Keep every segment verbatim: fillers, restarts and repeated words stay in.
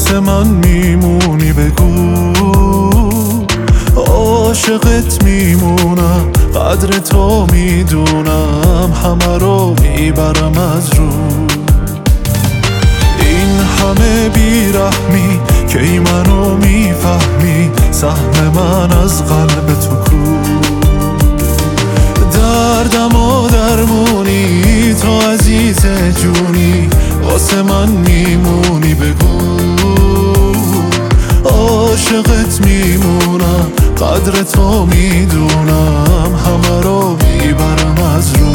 واسه من میمونی بگو عاشقت میمونم، قدر تو میدونم، همه رو میبرم از رو. این همه بیرحمی کی منو میفهمی، سهم من از قلب تو کو. دردم و درمونی تو عزیز جونی، واسه من میمونی بگو عاشقت میمونم، قدر تو میدونم، همه رو میبرم از رو.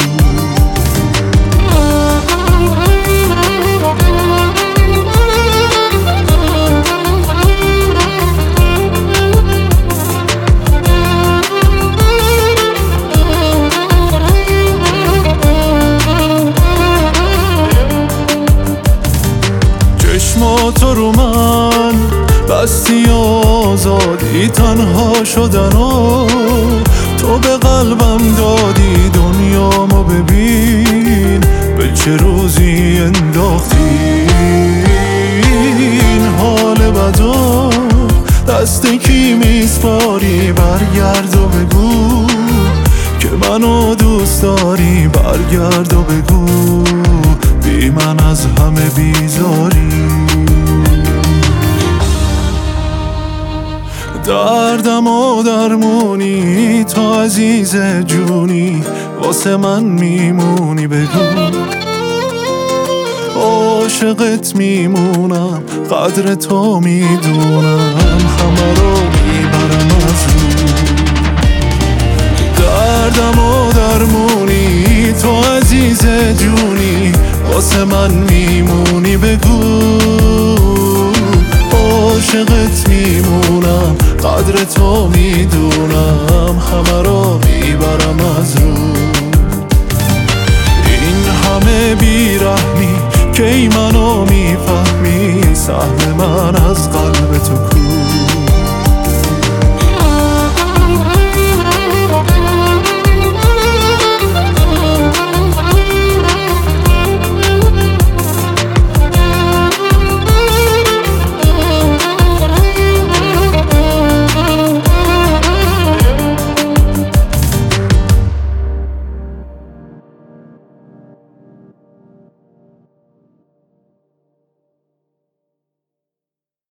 چشماتو رو من بستی و آزادی، تنها شدن و تو به قلبم دادی. دنیامو ببین به چه روزی انداختی، این حال بدو دست کی میسپاری. برگرد و بگو که منو دوست داری، برگرد و بگو بی من از همه بیزاری. دردم و درمونی تو عزیز جونی، واسه من میمونی بگو عاشقت میمونم، قدر تو میدونم، همه رو میبرم از رو. دردم و درمونی تو عزیز جونی، واسه من میمونی بگو عاشقت میمونم، قدر تو میدونم.